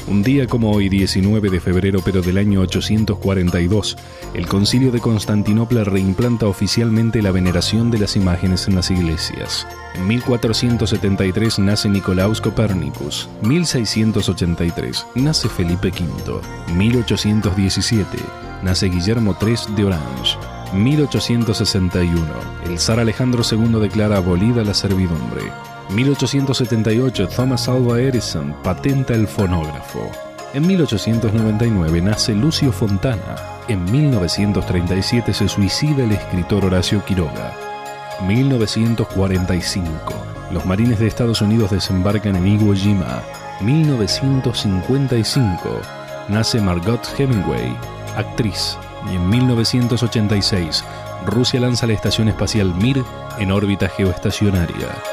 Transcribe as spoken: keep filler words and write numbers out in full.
Un día como hoy, diecinueve de febrero pero del año ochocientos cuarenta y dos, el Concilio de Constantinopla reimplanta oficialmente la veneración de las imágenes en las iglesias. En mil cuatrocientos setenta y tres nace Nicolaus Copernicus. mil seiscientos ochenta y tres nace Felipe quinto. mil ochocientos diecisiete nace Guillermo tercero de Orange. mil ochocientos sesenta y uno el zar Alejandro segundo declara abolida la servidumbre. mil ochocientos setenta y ocho Thomas Alva Edison patenta el fonógrafo. En mil ochocientos noventa y nueve nace Lucio Fontana. En mil novecientos treinta y siete se suicida el escritor Horacio Quiroga. mil novecientos cuarenta y cinco los marines de Estados Unidos desembarcan en Iwo Jima. mil novecientos cincuenta y cinco nace Margot Hemingway, actriz. Y en mil novecientos ochenta y seis Rusia lanza la estación espacial Mir en órbita geoestacionaria.